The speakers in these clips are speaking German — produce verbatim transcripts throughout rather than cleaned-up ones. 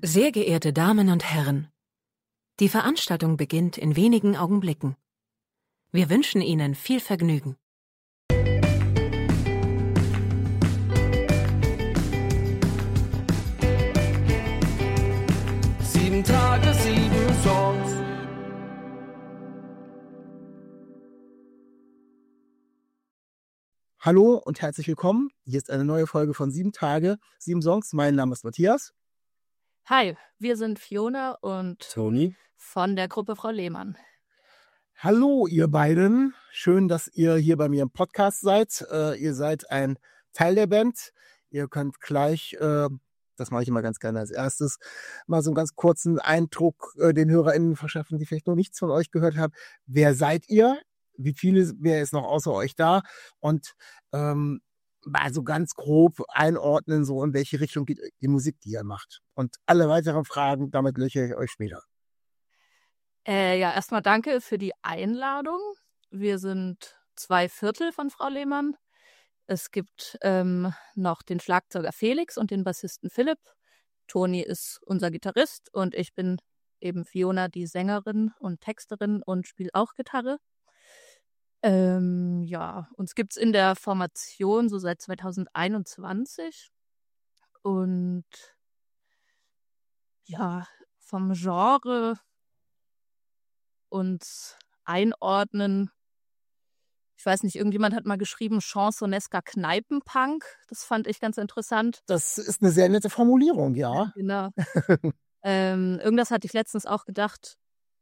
Sehr geehrte Damen und Herren, die Veranstaltung beginnt in wenigen Augenblicken. Wir wünschen Ihnen viel Vergnügen. Sieben Tage, sieben Songs. Hallo und herzlich willkommen. Hier ist eine neue Folge von Sieben Tage, sieben Songs. Mein Name ist Matthias. Hi, wir sind Fiona und Toni von der Gruppe Frau Lehmann. Hallo ihr beiden. Schön, dass ihr hier bei mir im Podcast seid. Äh, ihr seid ein Teil der Band. Ihr könnt gleich, äh, das mache ich immer ganz gerne als erstes, mal so einen ganz kurzen Eindruck äh, den HörerInnen verschaffen, die vielleicht noch nichts von euch gehört haben. Wer seid ihr? Wie viele, wer ist noch außer euch da? Und ähm, mal so ganz grob einordnen, so in welche Richtung geht die Musik, die ihr macht. Und alle weiteren Fragen, damit löchere ich euch später. Äh, ja, erstmal danke für die Einladung. Wir sind zwei Viertel von Frau Lehmann. Es gibt ähm, noch den Schlagzeuger Felix und den Bassisten Philipp. Toni ist unser Gitarrist und ich bin eben Fiona, die Sängerin und Texterin und spiele auch Gitarre. Ähm, ja, uns gibt's in der Formation so seit zweitausendeinundzwanzig und ja, vom Genre uns einordnen. Ich weiß nicht, irgendjemand hat mal geschrieben Chansonesker Kneipenpunk. Das fand ich ganz interessant. Das ist eine sehr nette Formulierung, ja. Genau. ähm, irgendwas hatte ich letztens auch gedacht,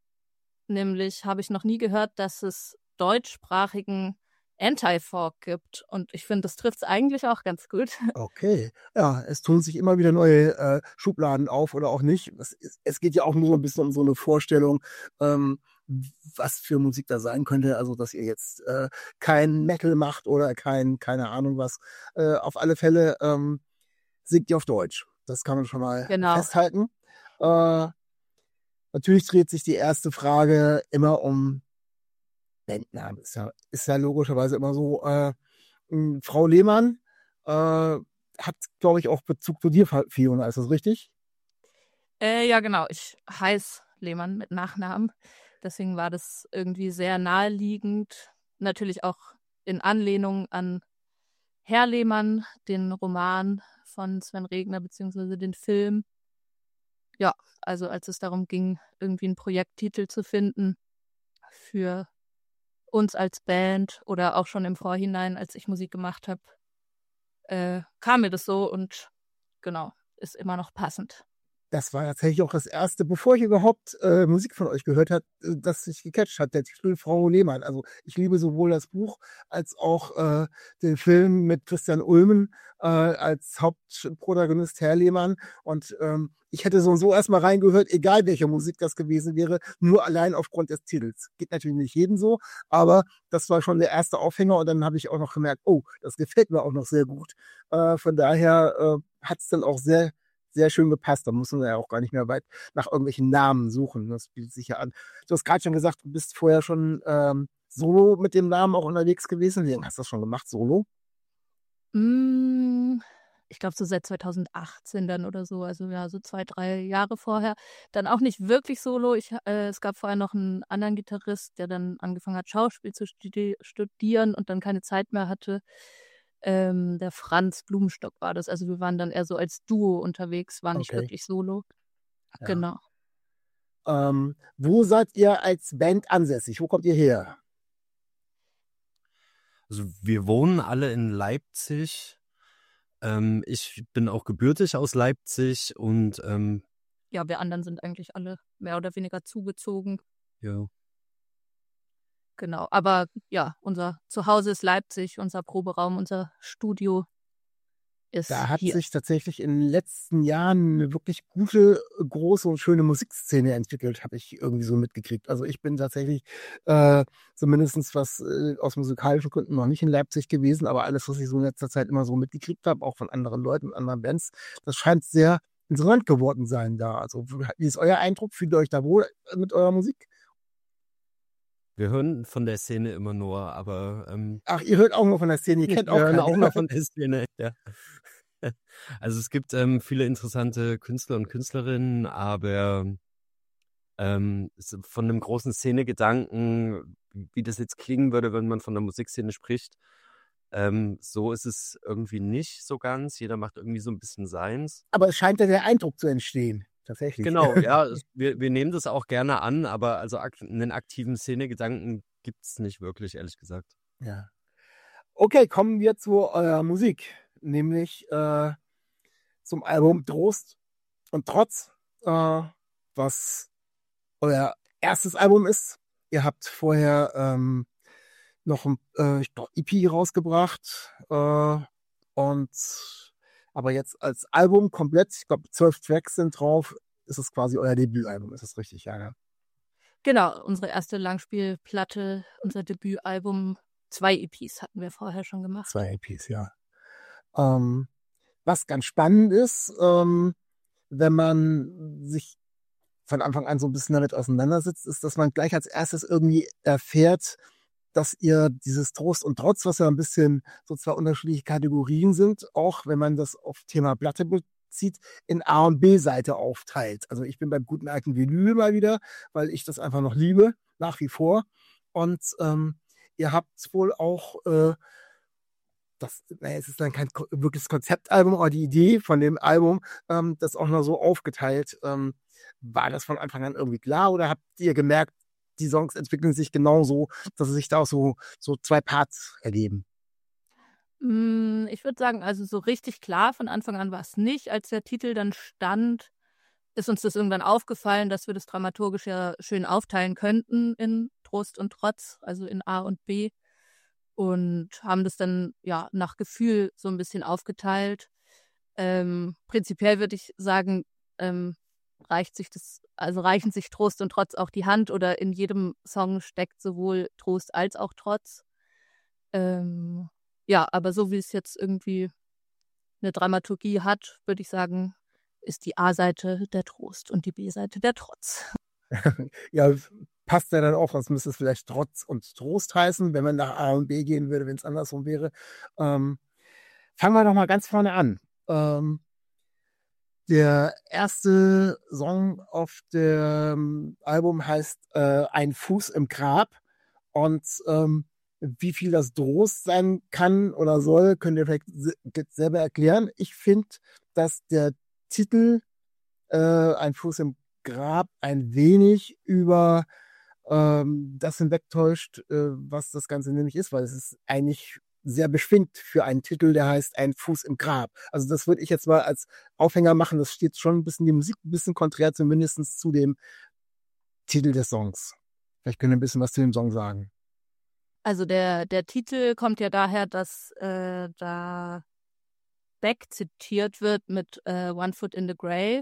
nämlich habe ich noch nie gehört, dass es deutschsprachigen Anti-Folk gibt. Und ich finde, das trifft es eigentlich auch ganz gut. Okay. Ja, es tun sich immer wieder neue äh, Schubladen auf oder auch nicht. Es, ist, es geht ja auch nur so ein bisschen um so eine Vorstellung, ähm, was für Musik da sein könnte. Also, dass ihr jetzt äh, kein Metal macht oder kein, keine Ahnung was. Äh, auf alle Fälle ähm, singt ihr auf Deutsch. Das kann man schon mal Genau. festhalten. Äh, natürlich dreht sich die erste Frage immer um Bandnamen. Ist ja, ist ja logischerweise immer so. Äh, m, Frau Lehmann äh, hat, glaube ich, auch Bezug zu dir, Fiona. Ist das richtig? Äh, ja, genau. Ich heiße Lehmann mit Nachnamen. Deswegen war das irgendwie sehr naheliegend. Natürlich auch in Anlehnung an Herr Lehmann, den Roman von Sven Regner, beziehungsweise den Film. Ja, also als es darum ging, irgendwie einen Projekttitel zu finden für uns als Band oder auch schon im Vorhinein, als ich Musik gemacht habe, äh, kam mir das so und genau, ist immer noch passend. Das war tatsächlich auch das erste, bevor ich überhaupt äh, Musik von euch gehört habe, äh, das sich gecatcht hat, der Titel Frau Lehmann. Also ich liebe sowohl das Buch als auch äh, den Film mit Christian Ulmen äh, als Hauptprotagonist Herr Lehmann. Und ähm, ich hätte so und so erstmal reingehört, egal welche Musik das gewesen wäre, nur allein aufgrund des Titels. Geht natürlich nicht jedem so, aber das war schon der erste Aufhänger und dann habe ich auch noch gemerkt, oh, das gefällt mir auch noch sehr gut. Äh, von daher äh, hat es dann auch sehr sehr schön gepasst. Da muss man ja auch gar nicht mehr weit nach irgendwelchen Namen suchen. Das bietet sich ja an. Du hast gerade schon gesagt, du bist vorher schon ähm, solo mit dem Namen auch unterwegs gewesen. Wie lange hast du das schon gemacht, solo? Mm, ich glaube so seit zweitausendachtzehn dann oder so, also ja, so zwei, drei Jahre vorher. Dann auch nicht wirklich solo. Ich, äh, es gab vorher noch einen anderen Gitarrist, der dann angefangen hat, Schauspiel zu studi- studieren und dann keine Zeit mehr hatte. Ähm, der Franz Blumenstock war das. Also wir waren dann eher so als Duo unterwegs, waren nicht Okay. wirklich solo. Ja. Genau. Ähm, wo seid ihr als Band ansässig? Wo kommt ihr her? Also wir wohnen alle in Leipzig. Ähm, ich bin auch gebürtig aus Leipzig und ähm, Ja, wir anderen sind eigentlich alle mehr oder weniger zugezogen. ja. Genau. Aber ja, unser Zuhause ist Leipzig, unser Proberaum, unser Studio ist Da hat hier. sich tatsächlich in den letzten Jahren eine wirklich gute, große und schöne Musikszene entwickelt, habe ich irgendwie so mitgekriegt. Also ich bin tatsächlich äh, zumindest was äh, aus musikalischen Gründen noch nicht in Leipzig gewesen, aber alles, was ich so in letzter Zeit immer so mitgekriegt habe, auch von anderen Leuten, anderen Bands, das scheint sehr interessant geworden sein da. Also wie ist euer Eindruck? Fühlt ihr euch da wohl mit eurer Musik? Wir hören von der Szene immer nur, aber ähm, Ach, ihr hört auch nur von der Szene, ihr kennt wir auch hören keine. auch nur von der Szene. Ja. Also es gibt ähm, viele interessante Künstler und Künstlerinnen, aber ähm, so von einem großen Szenegedanken, wie das jetzt klingen würde, wenn man von der Musikszene spricht, ähm, so ist es irgendwie nicht so ganz. Jeder macht irgendwie so ein bisschen seins. Aber es scheint ja der Eindruck zu entstehen, tatsächlich. Genau, ja, es, wir, wir nehmen das auch gerne an, aber also ak einen aktiven Szenegedanken gibt's nicht wirklich, ehrlich gesagt. Ja. Okay, kommen wir zu eurer Musik, nämlich äh, zum Album Trost und Trotz, äh, was euer erstes Album ist. Ihr habt vorher ähm, noch ein äh, ich glaub, E P rausgebracht äh, und aber jetzt als Album komplett, ich glaube zwölf Tracks sind drauf, ist es quasi euer Debütalbum, ist das richtig? Ja, ja. Genau, unsere erste Langspielplatte, unser Debütalbum. Zwei E Ps hatten wir vorher schon gemacht. Zwei E Ps, ja. Ähm, was ganz spannend ist, ähm, wenn man sich von Anfang an so ein bisschen damit auseinandersetzt, ist, dass man gleich als erstes irgendwie erfährt, dass ihr dieses Trost und Trotz, was ja ein bisschen so zwei unterschiedliche Kategorien sind, auch wenn man das auf Thema Platte bezieht, in A- und B-Seite aufteilt. Also ich bin beim guten alten Vinyl mal wieder, weil ich das einfach noch liebe, nach wie vor. Und ähm, ihr habt wohl auch äh, das, naja, es ist dann kein ko- wirkliches Konzeptalbum, aber die Idee von dem Album, ähm, das auch noch so aufgeteilt. Ähm, war das von Anfang an irgendwie klar oder habt ihr gemerkt, die Songs entwickeln sich genauso, dass sie sich da auch so, so zwei Parts ergeben? Mm, Ich würde sagen, also so richtig klar von Anfang an war es nicht. Als der Titel dann stand, ist uns das irgendwann aufgefallen, dass wir das dramaturgisch ja schön aufteilen könnten in Trost und Trotz, also in A und B. Und haben das dann ja nach Gefühl so ein bisschen aufgeteilt. Ähm, prinzipiell würde ich sagen, ähm, reicht sich das, also reichen sich Trost und Trotz auch die Hand oder in jedem Song steckt sowohl Trost als auch Trotz. Ähm, ja, aber so wie es jetzt irgendwie eine Dramaturgie hat, würde ich sagen, ist die A-Seite der Trost und die B-Seite der Trotz. Ja, passt ja dann auch, sonst müsste es vielleicht Trotz und Trost heißen, wenn man nach A und B gehen würde, wenn es andersrum wäre. Ähm, fangen wir doch mal ganz vorne an. Ähm, der erste Song auf dem Album heißt äh, Ein Fuß im Grab. Und ähm, wie viel das Trost sein kann oder soll, könnt ihr vielleicht se- jetzt selber erklären. Ich finde, dass der Titel äh, Ein Fuß im Grab ein wenig über ähm, das hinwegtäuscht, äh, was das Ganze nämlich ist, weil es ist eigentlich sehr beschwingt für einen Titel, der heißt Ein Fuß im Grab. Also das würde ich jetzt mal als Aufhänger machen. Das steht schon ein bisschen, die Musik ein bisschen konträr zumindest zu dem Titel des Songs. Vielleicht könnt ihr ein bisschen was zu dem Song sagen. Also der, der Titel kommt ja daher, dass äh, da Beck zitiert wird mit äh, One Foot in the Grave.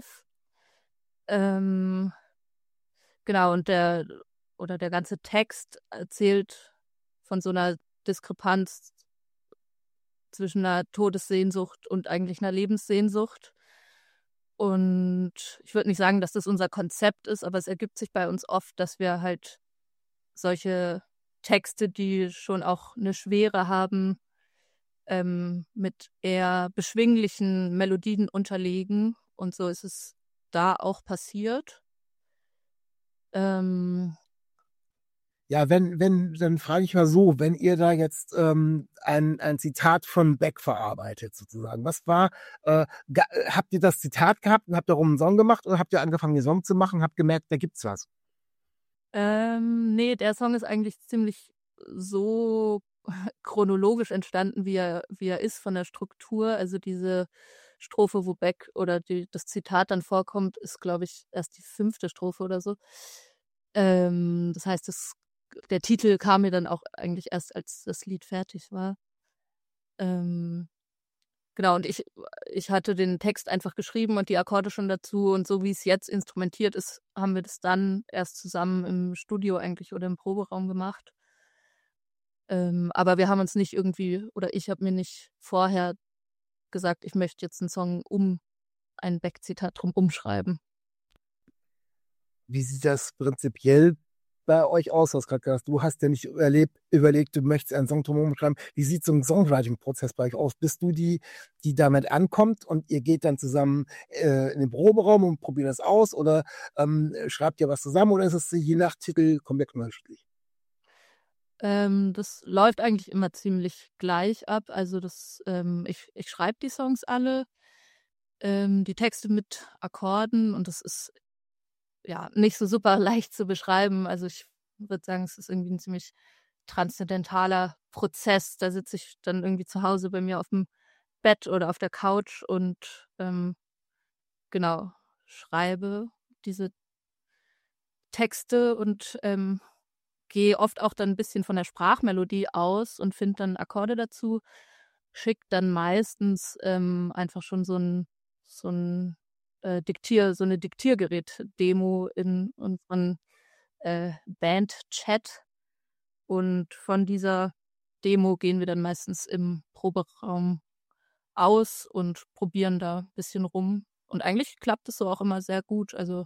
Ähm, genau, und der oder der ganze Text erzählt von so einer Diskrepanz zwischen einer Todessehnsucht und eigentlich einer Lebenssehnsucht. Und ich würde nicht sagen, dass das unser Konzept ist, aber es ergibt sich bei uns oft, dass wir halt solche Texte, die schon auch eine Schwere haben, ähm, mit eher beschwinglichen Melodien unterlegen. Und so ist es da auch passiert. Ähm, Ja, wenn, wenn, dann frage ich mal so, wenn ihr da jetzt ähm, ein, ein Zitat von Beck verarbeitet, sozusagen, was war, äh, ga, habt ihr das Zitat gehabt und habt darum einen Song gemacht oder habt ihr angefangen, den Song zu machen und habt gemerkt, da gibt's was? ähm, nee, der Song ist eigentlich ziemlich so chronologisch entstanden, wie er, wie er ist von der Struktur. Also diese Strophe, wo Beck oder die, das Zitat dann vorkommt, ist, glaube ich, erst die fünfte Strophe oder so. Ähm, das heißt, das, der Titel kam mir dann auch eigentlich erst, als das Lied fertig war. Ähm, genau, und ich, ich hatte den Text einfach geschrieben und die Akkorde schon dazu. Und so wie es jetzt instrumentiert ist, haben wir das dann erst zusammen im Studio eigentlich oder im Proberaum gemacht. Ähm, aber wir haben uns nicht irgendwie, oder ich habe mir nicht vorher gesagt, ich möchte jetzt einen Song um ein Beck-Zitat drum umschreiben. Wie sieht das prinzipiell bei euch aus? Du hast gerade gesagt, du hast ja nicht erlebt, überlegt, du möchtest einen Song drumherum schreiben. Wie sieht so ein Songwriting-Prozess bei euch aus? Bist du die, die damit ankommt und ihr geht dann zusammen äh, in den Proberaum und probiert das aus? Oder ähm, schreibt ihr was zusammen? Oder ist es je nach Titel komplett unterschiedlich? Ähm, das läuft eigentlich immer ziemlich gleich ab. Also das, ähm, ich, ich schreibe die Songs alle, ähm, die Texte mit Akkorden und das ist ja nicht so super leicht zu beschreiben. Also ich würde sagen, es ist irgendwie ein ziemlich transzendentaler Prozess. Da sitze ich dann irgendwie zu Hause bei mir auf dem Bett oder auf der Couch und ähm, genau schreibe diese Texte und ähm, gehe oft auch dann ein bisschen von der Sprachmelodie aus und finde dann Akkorde dazu, schicke dann meistens ähm, einfach schon so ein so ein äh, Diktier so eine Diktiergerät-Demo in unseren äh, Band-Chat und von dieser Demo gehen wir dann meistens im Proberaum aus und probieren da ein bisschen rum. Und eigentlich klappt es so auch immer sehr gut. Also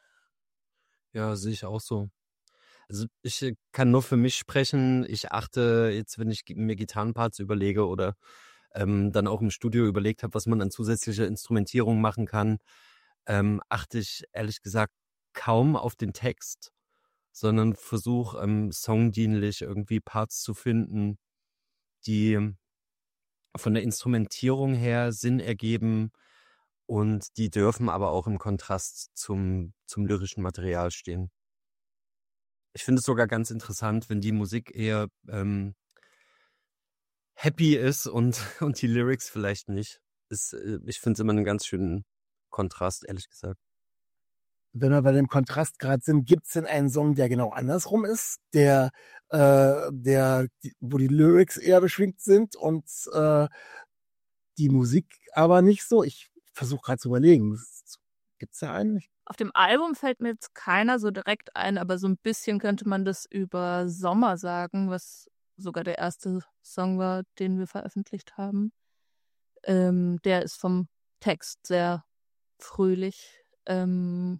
Ja, sehe ich auch so. Also ich äh, kann nur für mich sprechen. Ich achte jetzt, wenn ich gi- mir Gitarrenparts überlege oder ähm, dann auch im Studio überlegt habe, was man an zusätzlicher Instrumentierung machen kann, ähm, achte ich ehrlich gesagt kaum auf den Text, sondern versuche ähm, songdienlich irgendwie Parts zu finden, die von der Instrumentierung her Sinn ergeben und die dürfen aber auch im Kontrast zum, zum lyrischen Material stehen. Ich finde es sogar ganz interessant, wenn die Musik eher ähm, happy ist und, und die Lyrics vielleicht nicht. Ist, äh, ich finde es immer einen ganz schönen Kontrast, ehrlich gesagt. Wenn wir bei dem Kontrast gerade sind, gibt es denn einen Song, der genau andersrum ist, der, äh, der, die, wo die Lyrics eher beschwingt sind und äh, die Musik aber nicht so? Ich versuche gerade zu überlegen. Gibt es da einen? auf dem Album fällt mir jetzt keiner so direkt ein, aber so ein bisschen könnte man das über Sommer sagen, was sogar der erste Song war, den wir veröffentlicht haben. Ähm, der ist vom Text sehr fröhlich. Ähm,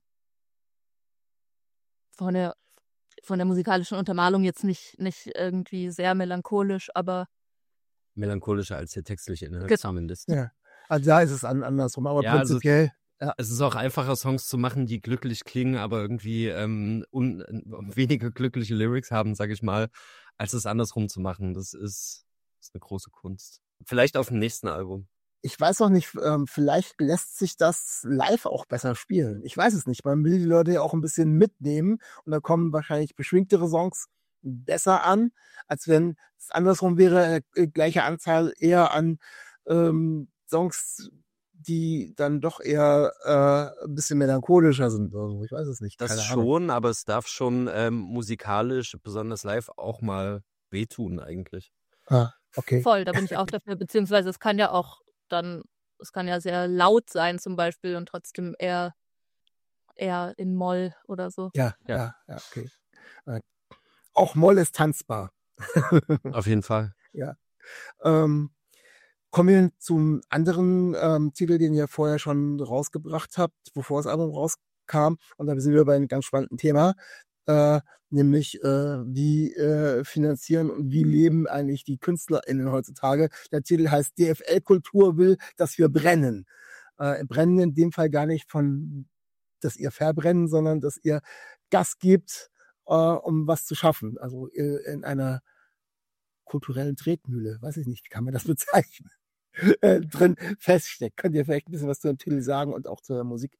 von der von der musikalischen Untermalung jetzt nicht, nicht irgendwie sehr melancholisch, aber Melancholischer als der textliche Inhalt Genau. zumindest. Ja. Also da ist es an, andersrum, aber Ja, also- prinzipiell. Ja. Es ist auch einfacher, Songs zu machen, die glücklich klingen, aber irgendwie ähm, un, weniger glückliche Lyrics haben, sage ich mal, als es andersrum zu machen. Das ist, ist eine große Kunst. Vielleicht auf dem nächsten Album. Ich weiß auch nicht, ähm, vielleicht lässt sich das live auch besser spielen. Ich weiß es nicht. Man will die Leute ja auch ein bisschen mitnehmen und da kommen wahrscheinlich beschwingtere Songs besser an, als wenn es andersrum wäre, äh, gleiche Anzahl eher an ähm, Songs, die dann doch eher äh, ein bisschen melancholischer sind oder so. Ich weiß es nicht. Das Keine Ahnung. schon, aber es darf schon ähm, musikalisch, besonders live, auch mal wehtun eigentlich. Ah, okay. voll, da bin ich auch dafür, beziehungsweise es kann ja auch dann, es kann ja sehr laut sein zum Beispiel und trotzdem eher, eher in Moll oder so. Ja, Ja. ja, ja, okay. Äh, auch Moll ist tanzbar. Auf jeden Fall. Ähm, kommen wir zum anderen ähm, Titel, den ihr vorher schon rausgebracht habt, bevor das Album rauskam. Und da sind wir bei einem ganz spannenden Thema, äh, nämlich äh, wie äh, finanzieren und wie leben eigentlich die KünstlerInnen heutzutage. Der Titel heißt D F L-Kultur will, dass wir brennen. Äh, brennen in dem Fall gar nicht von, dass ihr verbrennen, sondern dass ihr Gas gebt, äh, um was zu schaffen. Also äh, in einer kulturellen Tretmühle, weiß ich nicht, wie kann man das bezeichnen, äh, drin feststeckt. Könnt ihr vielleicht ein bisschen was zu dem Titel sagen und auch zur Musik?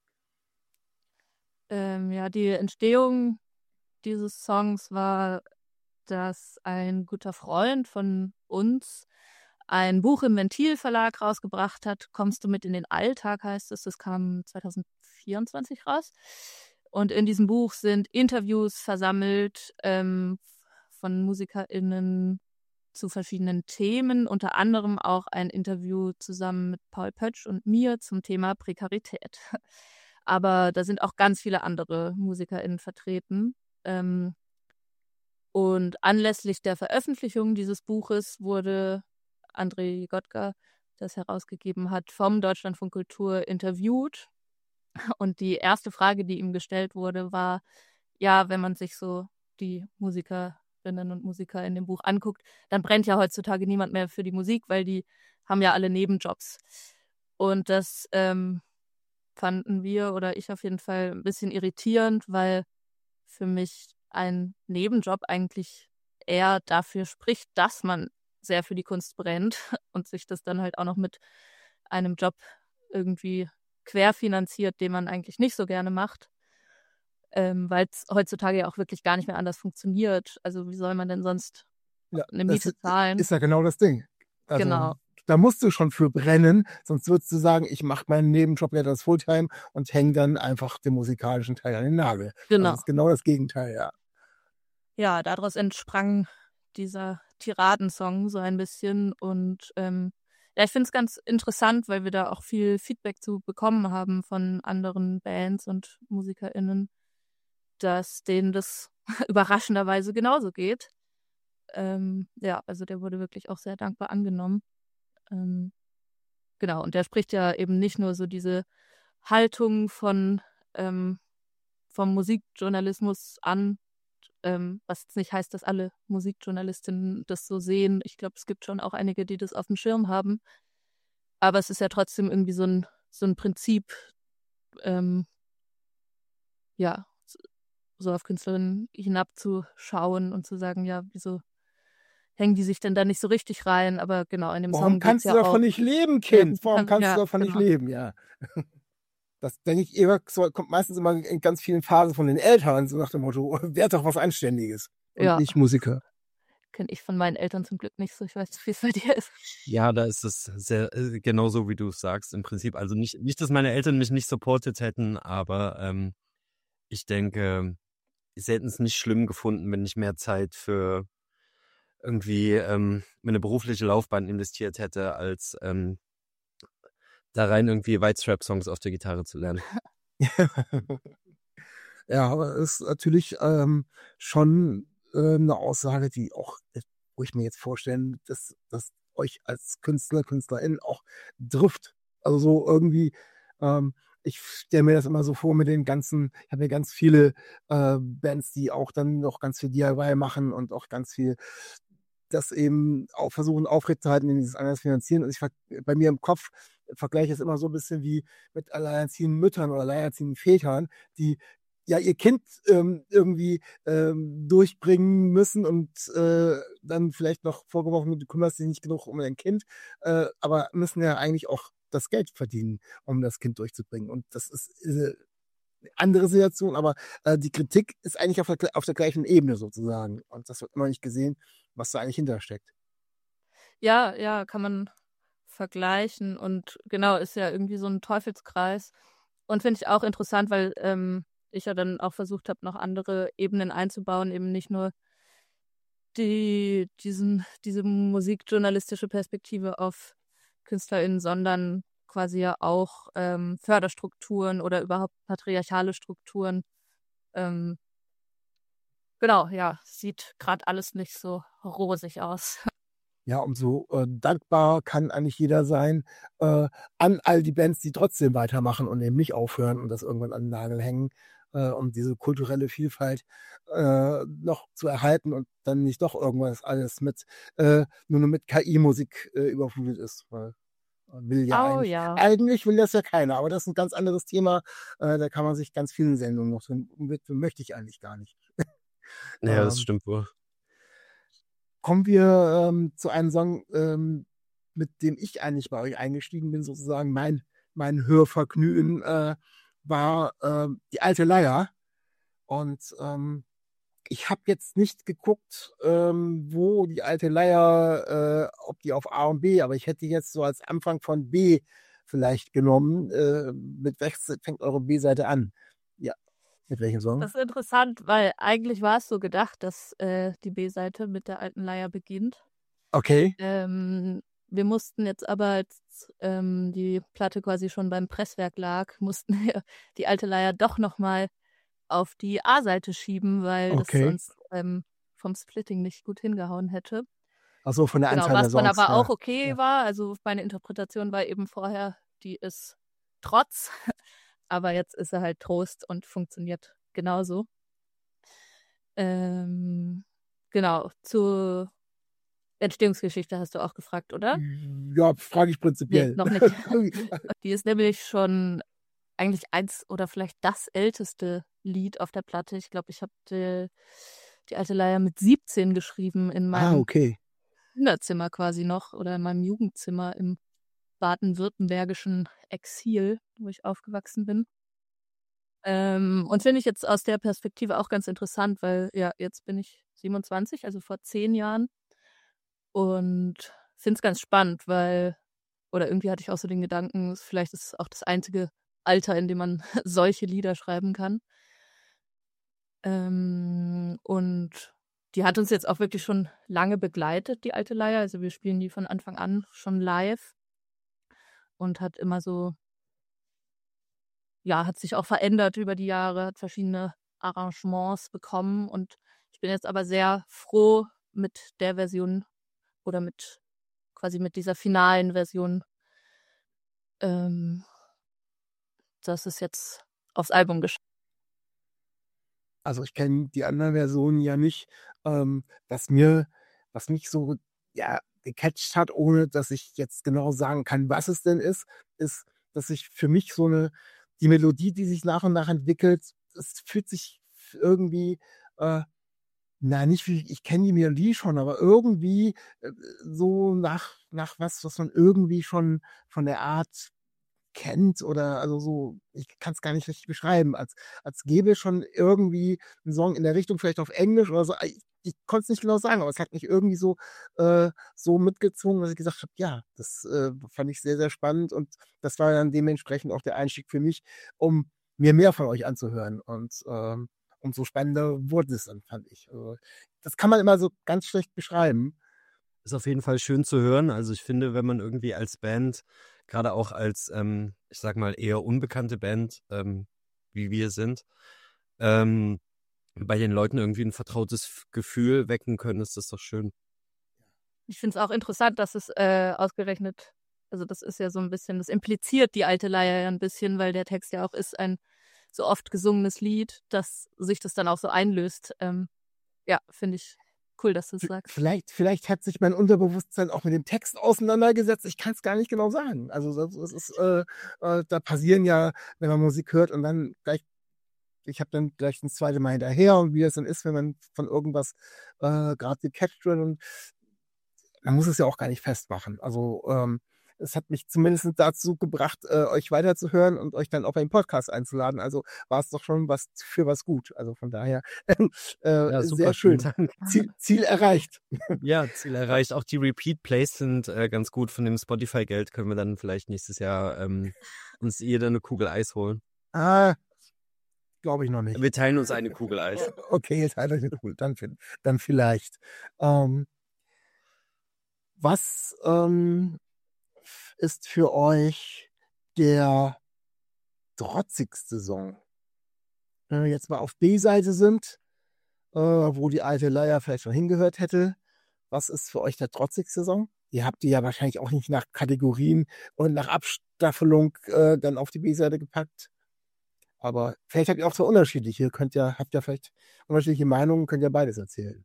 Ähm, ja, die Entstehung dieses Songs war, dass ein guter Freund von uns ein Buch im Ventil Verlag rausgebracht hat. Kommst du mit in den Alltag, heißt es. Das kam zwanzig vierundzwanzig raus. Und in diesem Buch sind Interviews versammelt ähm, von MusikerInnen zu verschiedenen Themen, unter anderem auch ein Interview zusammen mit Paul Pötsch und mir zum Thema Prekarität. Aber da sind auch ganz viele andere MusikerInnen vertreten. Ähm, und anlässlich der Veröffentlichung dieses Buches wurde André Gotka, der es herausgegeben hat, vom Deutschlandfunk Kultur interviewt. Und die erste Frage, die ihm gestellt wurde, war, ja, wenn man sich so die Musikerinnen und Musiker in dem Buch anguckt, dann brennt ja heutzutage niemand mehr für die Musik, weil die haben ja alle Nebenjobs. Und das ähm, fanden wir oder ich auf jeden Fall ein bisschen irritierend, weil für mich ein Nebenjob eigentlich eher dafür spricht, dass man sehr für die Kunst brennt und sich das dann halt auch noch mit einem Job irgendwie querfinanziert, den man eigentlich nicht so gerne macht, ähm, weil es heutzutage ja auch wirklich gar nicht mehr anders funktioniert. Also wie soll man denn sonst Ja, eine das Miete ist, zahlen? ist ja genau das Ding. Also, Genau. da musst du schon für brennen, sonst würdest du sagen, ich mache meinen Nebenjob jetzt als Fulltime und hänge dann einfach den musikalischen Teil an den Nagel. Genau. Das ist genau das Gegenteil, ja. Ja, daraus entsprang dieser Tiradensong so ein bisschen und ähm, ja, ich finde es ganz interessant, weil wir da auch viel Feedback zu bekommen haben von anderen Bands und MusikerInnen, dass denen das überraschenderweise genauso geht. Ähm, ja, also der wurde wirklich auch sehr dankbar angenommen. Ähm, genau, und der spricht ja eben nicht nur so diese Haltung von ähm, vom Musikjournalismus an, ähm, was jetzt nicht heißt, dass alle Musikjournalistinnen das so sehen. Ich glaube, es gibt schon auch einige, die das auf dem Schirm haben. Aber es ist ja trotzdem irgendwie so ein, so ein Prinzip, ähm, ja, so auf Künstlerinnen hinabzuschauen und zu sagen, ja, wieso hängen die sich denn da nicht so richtig rein? Aber genau, in dem Warum Song geht es kannst du ja auch. davon nicht leben, Ja, Kind? Warum kannst ja, du davon nicht genau. leben, ja. Das denke ich, eher, so, kommt meistens immer in ganz vielen Phasen von den Eltern, so nach dem Motto, werd doch was Anständiges und Ja, nicht Musiker. kenne ich von meinen Eltern zum Glück nicht so. Ich weiß nicht, wie es bei dir ist. Ja, da ist es sehr äh, genauso, wie du es sagst, im Prinzip. Also nicht, nicht, dass meine Eltern mich nicht supportet hätten, aber ähm, ich denke, sie hätten es nicht schlimm gefunden, wenn ich mehr Zeit für irgendwie ähm, meine berufliche Laufbahn investiert hätte, als ähm, da rein irgendwie White-Strap-Songs auf der Gitarre zu lernen. Ja, aber es ist natürlich ähm, schon äh, eine Aussage, die auch, äh, wo ich mir jetzt vorstellen, dass, dass euch als Künstler, Künstlerin auch trifft. Also so irgendwie, ähm, ich stelle mir das immer so vor mit den ganzen, ich habe ja ganz viele äh, Bands, die auch dann noch ganz viel D I Y machen und auch ganz viel das eben auch versuchen aufrechtzuerhalten, in dieses anders finanzieren. Und ich ver- bei mir im Kopf vergleiche es immer so ein bisschen wie mit alleinerziehenden Müttern oder alleinerziehenden Vätern, die ja ihr Kind ähm, irgendwie ähm, durchbringen müssen und äh, dann vielleicht noch vorgeworfen, du kümmerst dich nicht genug um dein Kind, äh, aber müssen ja eigentlich auch das Geld verdienen, um das Kind durchzubringen. Und das ist äh, eine andere Situation, aber äh, die Kritik ist eigentlich auf der, auf der gleichen Ebene sozusagen. Und das wird immer nicht gesehen, was da eigentlich hintersteckt. Ja, ja, kann man vergleichen und genau, ist ja irgendwie so ein Teufelskreis. Und finde ich auch interessant, weil ähm, ich ja dann auch versucht habe, noch andere Ebenen einzubauen, eben nicht nur die, diesen, diese musikjournalistische Perspektive auf KünstlerInnen, sondern quasi ja auch ähm, Förderstrukturen oder überhaupt patriarchale Strukturen. Ähm, genau, ja, sieht gerade alles nicht so rosig aus. Ja, umso äh, dankbar kann eigentlich jeder sein äh, an all die Bands, die trotzdem weitermachen und eben nicht aufhören und das irgendwann an den Nagel hängen, äh, um diese kulturelle Vielfalt äh, noch zu erhalten und dann nicht doch irgendwas alles mit äh, nur noch mit K I-Musik äh, überflutet ist. Weil will ja Oh eigentlich, ja. eigentlich will das ja keiner, aber das ist ein ganz anderes Thema. Äh, da kann man sich ganz vielen Sendungen noch drin widmen, möchte ich eigentlich gar nicht. Ja, das Ähm, stimmt wohl. Kommen wir ähm, zu einem Song, ähm, mit dem ich eigentlich bei euch eingestiegen bin, sozusagen. Mein, mein Hörvergnügen äh, war äh, Die alte Leier. Und ähm, ich habe jetzt nicht geguckt, ähm, wo die alte Leier, äh, ob die auf A und B, aber ich hätte jetzt so als Anfang von B vielleicht genommen. Äh, mit welches fängt eure B-Seite an? Ja, mit welchem Song? Das ist interessant, weil eigentlich war es so gedacht, dass äh, die B-Seite mit der alten Leier beginnt. Okay. Ähm, wir mussten jetzt aber, als ähm, die Platte quasi schon beim Presswerk lag, mussten wir die alte Leier doch nochmal auf die A-Seite schieben, weil das Okay. sonst ähm, vom Splitting nicht gut hingehauen hätte. Achso, von der Genau, Anzahl der was dann Songs. aber Ja. auch okay Ja. war. Also meine Interpretation war eben vorher, die ist Trotz, aber jetzt ist er halt Trost und funktioniert genauso. Ähm, genau, zur Entstehungsgeschichte hast du auch gefragt, oder? Ja, frage ich Nee, prinzipiell. noch nicht. Die ist nämlich schon eigentlich eins oder vielleicht das älteste Lied auf der Platte. Ich glaube, ich habe die, die alte Leier mit siebzehn geschrieben in Ah, meinem okay. Kinderzimmer quasi noch oder in meinem Jugendzimmer im baden-württembergischen Exil, wo ich aufgewachsen bin. Ähm, und finde ich jetzt aus der Perspektive auch ganz interessant, weil ja, jetzt bin ich siebenundzwanzig, also vor zehn Jahren. Und finde es ganz spannend, weil, oder irgendwie hatte ich auch so den Gedanken, vielleicht ist es auch das einzige Alter, in dem man solche Lieder schreiben kann. Ähm, und die hat uns jetzt auch wirklich schon lange begleitet, die alte Leier. Also wir spielen die von Anfang an schon live und hat immer so, ja, hat sich auch verändert über die Jahre, hat verschiedene Arrangements bekommen und ich bin jetzt aber sehr froh mit der Version oder mit quasi mit dieser finalen Version, ähm, dass es jetzt aufs Album geschafft. Also ich kenne die anderen Versionen ja nicht. Ähm, was mir, was mich so ja, gecatcht hat, ohne dass ich jetzt genau sagen kann, was es denn ist, ist, dass ich für mich so eine, die Melodie, die sich nach und nach entwickelt, es fühlt sich irgendwie, äh, na, nicht wie, ich kenne die Melodie schon, aber irgendwie äh, so nach, nach was, was man irgendwie schon von der Art kennt oder also so, ich kann es gar nicht richtig beschreiben, als, als gäbe es schon irgendwie einen Song in der Richtung, vielleicht auf Englisch oder so. Ich, ich konnte es nicht genau sagen, aber es hat mich irgendwie so, äh, so mitgezogen, dass ich gesagt habe, ja, das äh, fand ich sehr, sehr spannend und das war dann dementsprechend auch der Einstieg für mich, um mir mehr von euch anzuhören. Und ähm, umso spannender wurde es dann, fand ich. Also, das kann man immer so ganz schlecht beschreiben. Ist auf jeden Fall schön zu hören. Also ich finde, wenn man irgendwie als Band, gerade auch als, ähm, ich sag mal, eher unbekannte Band, ähm, wie wir sind, ähm, bei den Leuten irgendwie ein vertrautes F- Gefühl wecken können, ist das doch schön. Ich finde es auch interessant, dass es äh, ausgerechnet, also das ist ja so ein bisschen, das impliziert die alte Leier ja ein bisschen, weil der Text ja auch ist ein so oft gesungenes Lied, dass sich das dann auch so einlöst. Ähm, ja, finde ich cool, dass du es sagst. Vielleicht, vielleicht hat sich mein Unterbewusstsein auch mit dem Text auseinandergesetzt. Ich kann es gar nicht genau sagen. Also das, das ist, äh, äh, da passieren ja, wenn man Musik hört und dann gleich, ich habe dann gleich das zweite Mal hinterher und wie das dann ist, wenn man von irgendwas äh, gerade gecatcht wird und man muss es ja auch gar nicht festmachen. Also ähm, es hat mich zumindest dazu gebracht, äh, euch weiterzuhören und euch dann auch beim Podcast einzuladen. Also war es doch schon was für was gut. Also von daher äh, Ja, super, sehr schön. vielen Dank. Ziel, Ziel erreicht. Ja, Ziel erreicht. Auch die Repeat-Plays sind äh, ganz gut. Von dem Spotify-Geld können wir dann vielleicht nächstes Jahr ähm, uns jeder eine Kugel Eis holen. Ah, glaube ich noch nicht. Wir teilen uns eine Kugel Eis. Okay, jetzt halt euch eine Kugel. Dann, dann vielleicht. Ähm, was ähm, ist für euch der trotzigste Song? Wenn wir jetzt mal auf B-Seite sind, äh, wo die alte Leier vielleicht schon hingehört hätte. Was ist für euch der trotzigste Song? Ihr habt die ja wahrscheinlich auch nicht nach Kategorien und nach Abstaffelung äh, dann auf die B-Seite gepackt. Aber vielleicht habt ihr auch so unterschiedliche. Ihr könnt ja, habt ja vielleicht unterschiedliche Meinungen, könnt ja beides erzählen.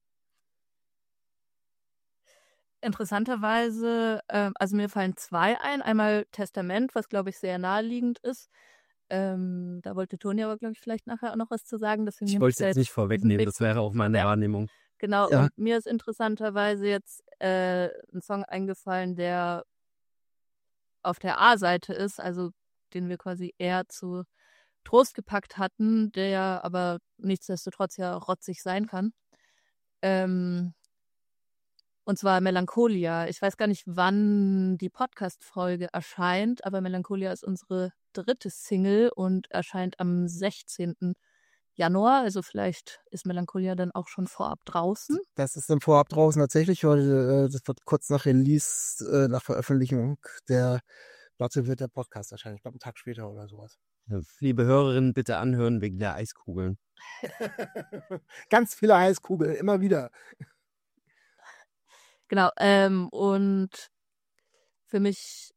Interessanterweise, ähm, also mir fallen zwei ein. Einmal Testament, was glaube ich sehr naheliegend ist. Ähm, da wollte Toni aber, glaube ich, vielleicht nachher auch noch was zu sagen. Deswegen Ich nehme wollte es da jetzt nicht vorwegnehmen, Weg. das wäre auch meine Ja. Wahrnehmung. Genau, Ja. und mir ist interessanterweise jetzt äh, ein Song eingefallen, der auf der A-Seite ist, also den wir quasi eher zu Trost gepackt hatten, der aber nichtsdestotrotz ja rotzig sein kann. Ähm, und zwar Melancholia. Ich weiß gar nicht, wann die Podcast-Folge erscheint, aber Melancholia ist unsere dritte Single und erscheint am sechzehnten Januar. Also vielleicht ist Melancholia dann auch schon vorab draußen. Das ist im Vorab draußen tatsächlich. Heute, äh, das wird kurz nach Release, äh, nach Veröffentlichung der Platte wird der Podcast erscheinen. Ich glaube, einen Tag später oder sowas. Liebe Hörerinnen, bitte anhören wegen der Eiskugeln. Ganz viele Heißkugeln, immer wieder. Genau, ähm, und für mich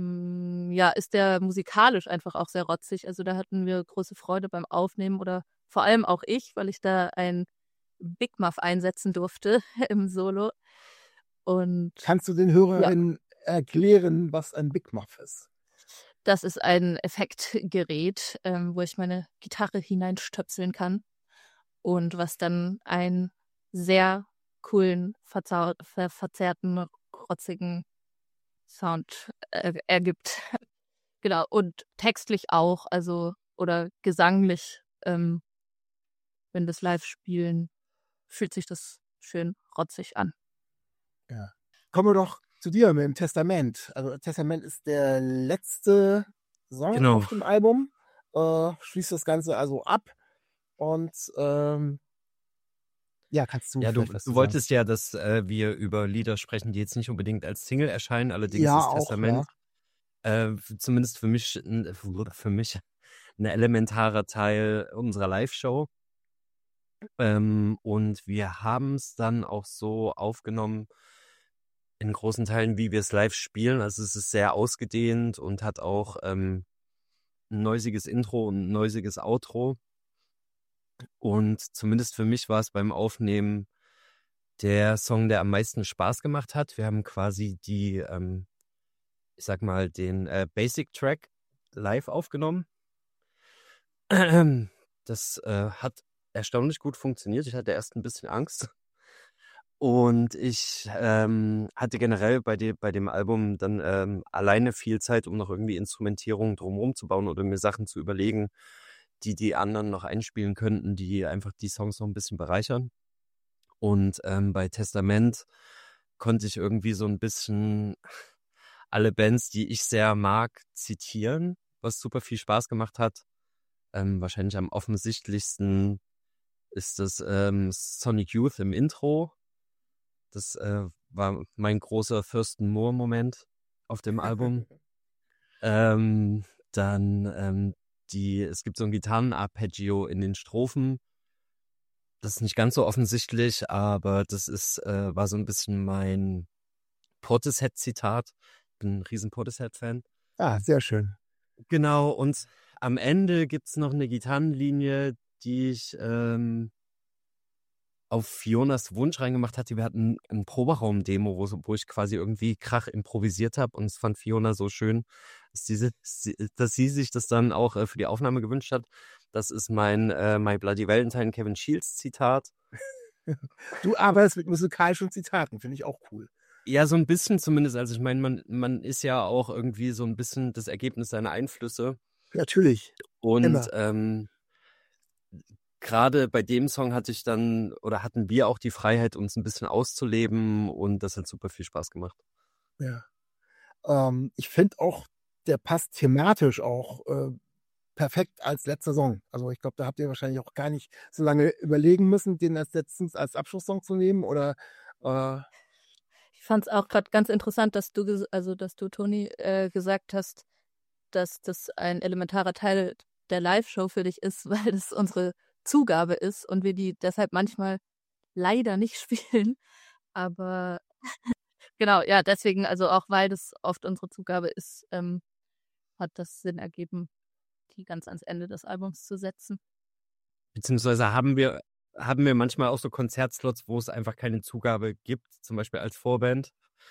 ähm, ja, ist der musikalisch einfach auch sehr rotzig. Also da hatten wir große Freude beim Aufnehmen oder vor allem auch ich, weil ich da ein Big Muff einsetzen durfte im Solo. Und Kannst du den Hörerinnen erklären, was ein Big Muff ist? das ist ein Effektgerät, ähm, wo ich meine Gitarre hineinstöpseln kann und was dann einen sehr coolen, verzau- ver verzerrten, rotzigen Sound äh, ergibt. Genau, und textlich auch, also oder gesanglich, ähm, wenn wir das live spielen, fühlt sich das schön rotzig an. Ja. Kommen wir doch zu dir mit dem Testament. Also Testament ist der letzte Song Genau. auf dem Album. Äh, schließt das Ganze also ab. Und ähm, ja, kannst du Ja, du, vielleicht was du zu wolltest ja, dass äh, wir über Lieder sprechen, die jetzt nicht unbedingt als Single erscheinen. Allerdings Ja, ist auch, Testament äh, zumindest für mich, n- für mich ein elementarer Teil unserer Live-Show. Ähm, und wir haben es dann auch so aufgenommen, in großen Teilen, wie wir es live spielen. Also es ist sehr ausgedehnt und hat auch ähm, ein neusiges Intro und ein neusiges Outro. Und zumindest für mich war es beim Aufnehmen der Song, der am meisten Spaß gemacht hat. Wir haben quasi die, ähm, ich sag mal, den äh, Basic-Track live aufgenommen. Das äh, hat erstaunlich gut funktioniert. Ich hatte erst ein bisschen Angst. Und ich ähm, hatte generell bei, de bei dem Album dann ähm, alleine viel Zeit, um noch irgendwie Instrumentierung drumherum zu bauen oder mir Sachen zu überlegen, die die anderen noch einspielen könnten, die einfach die Songs noch ein bisschen bereichern. Und ähm, bei Testament konnte ich irgendwie so ein bisschen alle Bands, die ich sehr mag, zitieren, was super viel Spaß gemacht hat. Ähm, wahrscheinlich am offensichtlichsten ist das ähm, Sonic Youth im Intro. Das äh, war mein großer Thurston Moore-Moment auf dem Album. ähm, dann ähm, die, es gibt so ein Gitarrenarpeggio in den Strophen. Das ist nicht ganz so offensichtlich, aber das ist, äh, war so ein bisschen mein Portishead-Zitat. Bin ein riesen Portishead-Fan. Ah, sehr schön. Genau, und am Ende gibt's noch eine Gitarrenlinie, die ich ähm, auf Fionas Wunsch reingemacht hatte. Wir hatten ein Proberaum-Demo, wo, so- wo ich quasi irgendwie Krach improvisiert habe und es fand Fiona so schön, dass, diese, sie- dass sie sich das dann auch äh, für die Aufnahme gewünscht hat. Das ist mein äh, My Bloody Valentine Kevin Shields Zitat. Du arbeitest mit musikalischen Zitaten, finde ich auch cool. Ja, so ein bisschen zumindest. Also ich meine, man, man ist ja auch irgendwie so ein bisschen das Ergebnis seiner Einflüsse. Natürlich. Und Immer. ähm, gerade bei dem Song hatte ich dann, oder hatten wir auch die Freiheit, uns ein bisschen auszuleben und das hat super viel Spaß gemacht. Ja. Ähm, ich finde auch, der passt thematisch auch äh, perfekt als letzter Song. Also ich glaube, da habt ihr wahrscheinlich auch gar nicht so lange überlegen müssen, den als letztens als Abschlusssong zu nehmen oder äh, Ich fand es auch gerade ganz interessant, dass du, ges- also dass du, Toni, äh, gesagt hast, dass das ein elementarer Teil der Live-Show für dich ist, weil das unsere Zugabe ist und wir die deshalb manchmal leider nicht spielen. Aber genau, ja, deswegen, also auch weil das oft unsere Zugabe ist, ähm, hat das Sinn ergeben, die ganz ans Ende des Albums zu setzen. Beziehungsweise haben wir, haben wir manchmal auch so Konzertslots, wo es einfach keine Zugabe gibt, zum Beispiel als Vorband.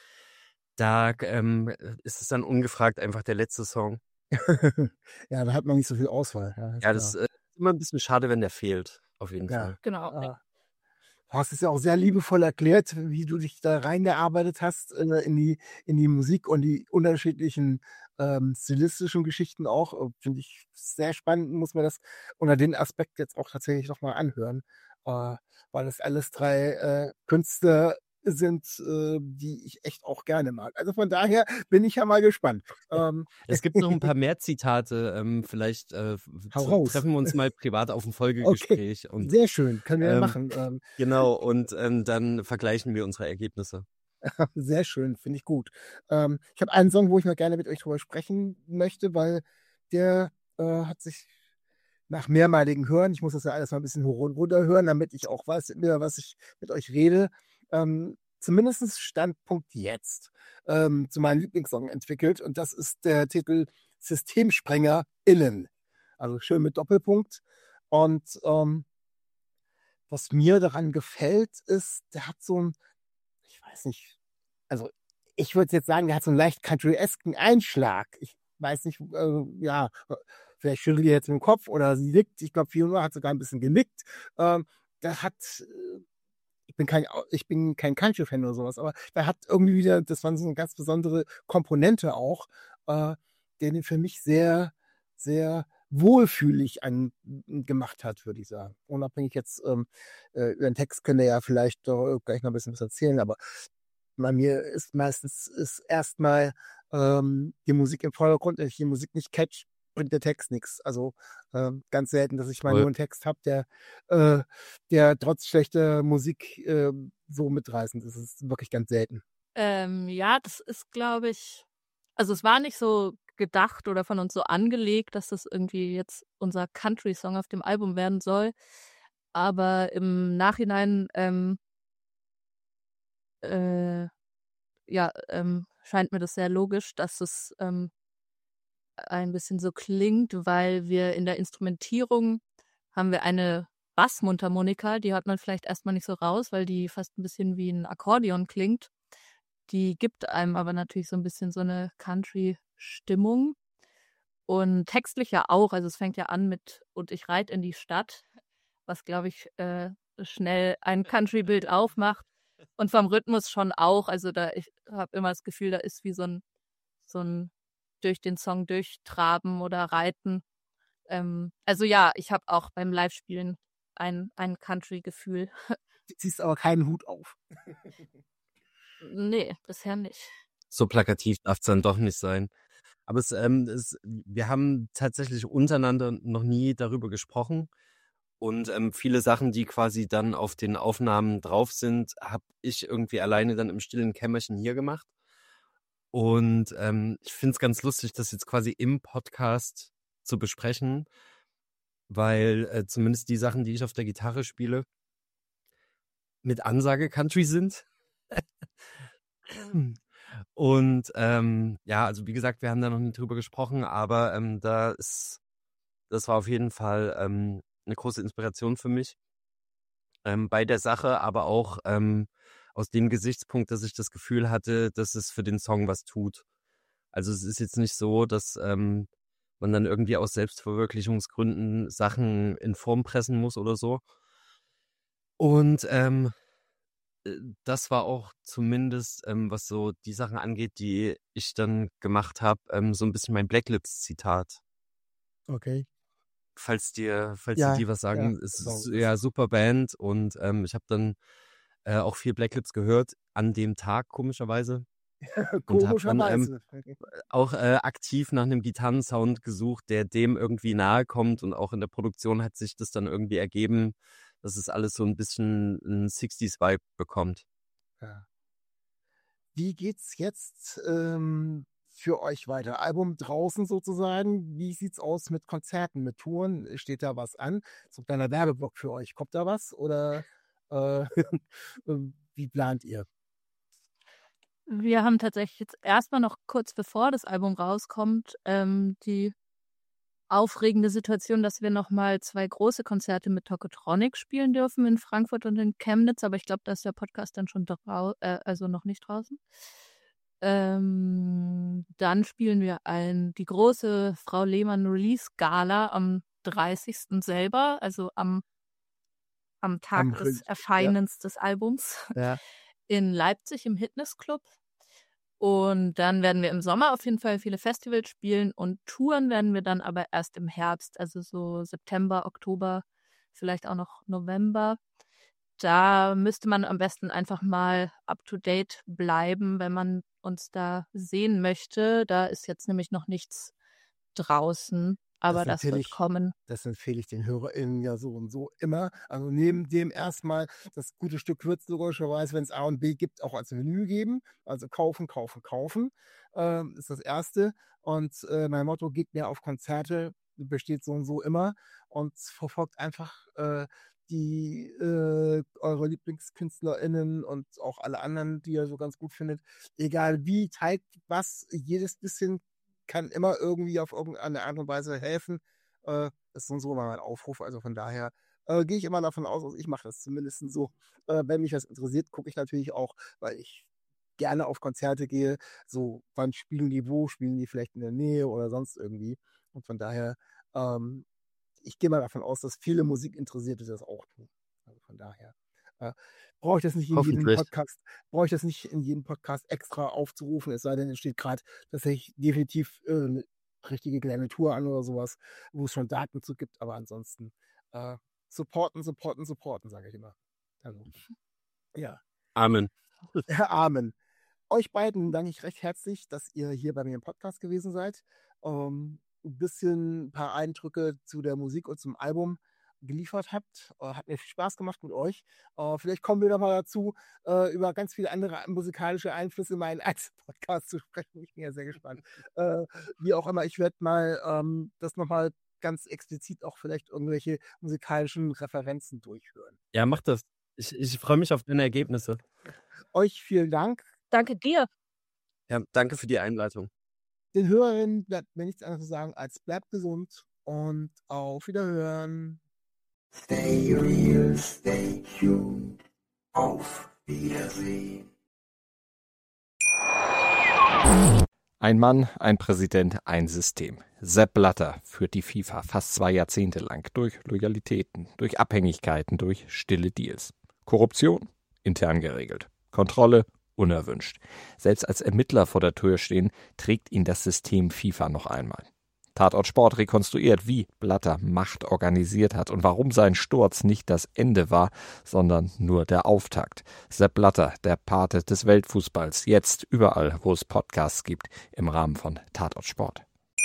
Da ähm, ist es dann ungefragt einfach der letzte Song. ja, da hat man nicht so viel Auswahl. Ja, ist Ja, das klar. äh, ist immer ein bisschen schade, wenn der fehlt, auf jeden Ja. Fall. Genau. Ah. Du hast es ja auch sehr liebevoll erklärt, wie du dich da reingearbeitet hast äh, in die in die Musik und die unterschiedlichen ähm, stilistischen Geschichten auch. Äh, Finde ich sehr spannend, muss man das unter den Aspekt jetzt auch tatsächlich nochmal anhören, äh, weil das alles drei äh, Künstler sind, äh, die ich echt auch gerne mag. Also von daher bin ich ja mal gespannt. Ähm, Es gibt noch ein paar mehr Zitate. Ähm, vielleicht äh, Hau zu, raus. treffen wir uns mal privat auf ein Okay, Folgegespräch. Und sehr schön, können wir ja ähm, machen. Ähm, genau, und ähm, dann vergleichen wir unsere Ergebnisse. Sehr schön, finde ich gut. Ähm, ich habe einen Song, wo ich mal gerne mit euch drüber sprechen möchte, weil der äh, hat sich nach mehrmaligen Hören, ich muss das ja alles mal ein bisschen hoch und runter hören, damit ich auch weiß, über was ich mit euch rede, ähm, zumindest Standpunkt jetzt ähm, zu meinem Lieblingssong entwickelt. Und das ist der Titel Systemsprenger innen. Also schön mit Doppelpunkt. Und ähm, was mir daran gefällt, ist, der hat so ein, ich weiß nicht, also ich würde jetzt sagen, der hat so einen leicht country-esken Einschlag. Ich weiß nicht, äh, ja, vielleicht schüttelt ihr jetzt mit dem Kopf oder sie nickt. Ich glaube, Fiona hat sogar ein bisschen genickt. Ähm, der hat, äh, ich bin kein, ich bin kein Country-Fan oder sowas, aber der hat irgendwie wieder, das war so eine ganz besondere Komponente auch, äh, der den für mich sehr, sehr wohlfühlig an, gemacht hat, würde ich sagen. Unabhängig jetzt ähm, äh, über den Text könnt ihr ja vielleicht doch gleich noch ein bisschen was erzählen, aber bei mir ist meistens ist erstmal ähm, die Musik im Vordergrund. Wenn ich die Musik nicht catch, bringt der Text nichts. Also ähm, ganz selten, dass ich mal Voll. nur einen Text habe, der, äh, der trotz schlechter Musik äh, so mitreißend ist. Das ist wirklich ganz selten. Ähm, ja, das ist, glaube ich, also es war nicht so gedacht oder von uns so angelegt, dass das irgendwie jetzt unser Country-Song auf dem Album werden soll. Aber im Nachhinein ähm, äh, ja, ähm, scheint mir das sehr logisch, dass es ähm, ein bisschen so klingt, weil wir in der Instrumentierung haben wir eine Bassmundharmonika, die hört man vielleicht erstmal nicht so raus, weil die fast ein bisschen wie ein Akkordeon klingt. Die gibt einem aber natürlich so ein bisschen so eine Country-Stimmung. Und textlich ja auch, also es fängt ja an mit "Und ich reite in die Stadt", was, glaube ich, äh, schnell ein Country-Bild aufmacht. Und vom Rhythmus schon auch, also da, ich habe immer das Gefühl, da ist wie so ein, so ein durch den Song durchtraben oder reiten. Ähm, also ja, ich habe auch beim Live-Spielen ein, ein Country-Gefühl. Du ziehst aber keinen Hut auf. Nee, bisher nicht. So plakativ darf es dann doch nicht sein. Aber es, ähm, es, wir haben tatsächlich untereinander noch nie darüber gesprochen. Und ähm, viele Sachen, die quasi dann auf den Aufnahmen drauf sind, habe ich irgendwie alleine dann im stillen Kämmerchen hier gemacht. Und ähm, ich finde es ganz lustig, das jetzt quasi im Podcast zu besprechen, weil äh, zumindest die Sachen, die ich auf der Gitarre spiele, mit Ansage Country sind. Und ähm, ja, also wie gesagt, wir haben da noch nie drüber gesprochen, aber ähm, da ist, das war auf jeden Fall ähm, eine große Inspiration für mich ähm, bei der Sache, aber auch ähm, aus dem Gesichtspunkt, dass ich das Gefühl hatte, dass es für den Song was tut. Also es ist jetzt nicht so, dass ähm, man dann irgendwie aus Selbstverwirklichungsgründen Sachen in Form pressen muss oder so. Und ähm, äh, das war auch zumindest, ähm, was so die Sachen angeht, die ich dann gemacht habe, ähm, so ein bisschen mein Black Lips-Zitat. Okay. Falls dir, falls dir Ja, die was ja, sagen, es genau. ist ja super Band und ähm, ich habe dann äh, auch viel Black Lips gehört an dem Tag, komischerweise. Und habe dann ähm, Komischerweise. auch äh, aktiv nach einem Gitarrensound gesucht, der dem irgendwie nahe kommt, und auch in der Produktion hat sich das dann irgendwie ergeben, dass es alles so ein bisschen einen sechziger-Vibe bekommt. Ja. Wie geht's jetzt ähm, für euch weiter? Album draußen sozusagen. Wie sieht's aus mit Konzerten, mit Touren? Steht da was an? So ein kleiner Werbeblock für euch. Kommt da was? Oder äh, wie plant ihr? Wir haben tatsächlich jetzt erstmal noch kurz bevor das Album rauskommt, ähm, die aufregende Situation, dass wir nochmal zwei große Konzerte mit Tokotronic spielen dürfen in Frankfurt und in Chemnitz, aber ich glaube, da ist der Podcast dann schon drau äh, also noch nicht draußen. Ähm, dann spielen wir ein, die große Frau Lehmann Release Gala am dreißigsten selber, also am, am Tag Am des Release, ja. Erscheinens des Albums Ja. in Leipzig im Hitness Club. Und dann werden wir im Sommer auf jeden Fall viele Festivals spielen und Touren werden wir dann aber erst im Herbst, also so September, Oktober, vielleicht auch noch November. Da müsste man am besten einfach mal up-to-date bleiben, wenn man uns da sehen möchte. Da ist jetzt nämlich noch nichts draußen, aber das, das wird kommen. Das empfehle ich den HörerInnen ja so und so immer. Also neben dem erstmal das gute Stück wird es logischerweise, wenn es A und B gibt, auch als Menü geben. Also kaufen, kaufen, kaufen ähm, ist das Erste. Und äh, mein Motto, geht mir auf Konzerte, besteht so und so immer. Und verfolgt einfach äh, die äh, eure LieblingskünstlerInnen und auch alle anderen, die ihr so ganz gut findet. Egal wie, teilt was, jedes bisschen kann immer irgendwie auf irgendeine Art und Weise helfen. Äh, das ist so und so immer mein Aufruf. Also von daher äh, gehe ich immer davon aus, also ich mache das zumindest so. Äh, wenn mich das interessiert, gucke ich natürlich auch, weil ich gerne auf Konzerte gehe, so wann spielen die wo, spielen die vielleicht in der Nähe oder sonst irgendwie. Und von daher, ähm, ich gehe mal davon aus, dass viele Musikinteressierte das auch tun. Also von daher äh, brauche ich das nicht in jedem Hoffentlich. Podcast, brauche ich das nicht in jedem Podcast extra aufzurufen, es sei denn, es steht gerade tatsächlich definitiv äh, eine richtige kleine Tour an oder sowas, wo es schon Daten zu gibt, aber ansonsten äh, supporten, supporten, supporten, sage ich immer. Also, ja. Amen. Amen. Euch beiden danke ich recht herzlich, dass ihr hier bei mir im Podcast gewesen seid. Ähm, ein bisschen ein paar Eindrücke zu der Musik und zum Album geliefert habt. Äh, hat mir viel Spaß gemacht mit euch. Äh, vielleicht kommen wir noch mal dazu, äh, über ganz viele andere musikalische Einflüsse in meinen Einzelpodcast zu sprechen. Ich bin ja sehr gespannt. Äh, wie auch immer, ich werde mal ähm, das nochmal ganz explizit auch vielleicht irgendwelche musikalischen Referenzen durchhören. Ja, mach das. Ich, ich freue mich auf deine Ergebnisse. Euch vielen Dank. Danke dir. Ja, danke für die Einleitung. Den Hörerinnen bleibt mir nichts anderes zu sagen als bleibt gesund und auf Wiederhören. Stay real, stay tuned. Auf Wiedersehen. Ein Mann, ein Präsident, ein System. Sepp Blatter führt die FIFA fast zwei Jahrzehnte lang durch Loyalitäten, durch Abhängigkeiten, durch stille Deals. Korruption? Intern geregelt. Kontrolle? Unerwünscht. Selbst als Ermittler vor der Tür stehen, trägt ihn das System FIFA noch einmal. Tatort Sport rekonstruiert, wie Blatter Macht organisiert hat und warum sein Sturz nicht das Ende war, sondern nur der Auftakt. Sepp Blatter, der Pate des Weltfußballs, jetzt überall, wo es Podcasts gibt, im Rahmen von Tatort Sport.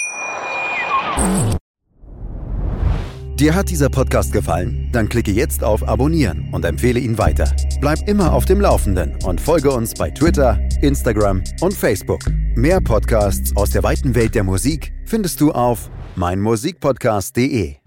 Dir hat dieser Podcast gefallen? Dann klicke jetzt auf Abonnieren und empfehle ihn weiter. Bleib immer auf dem Laufenden und folge uns bei Twitter, Instagram und Facebook. Mehr Podcasts aus der weiten Welt der Musik findest du auf meinmusikpodcast punkt de.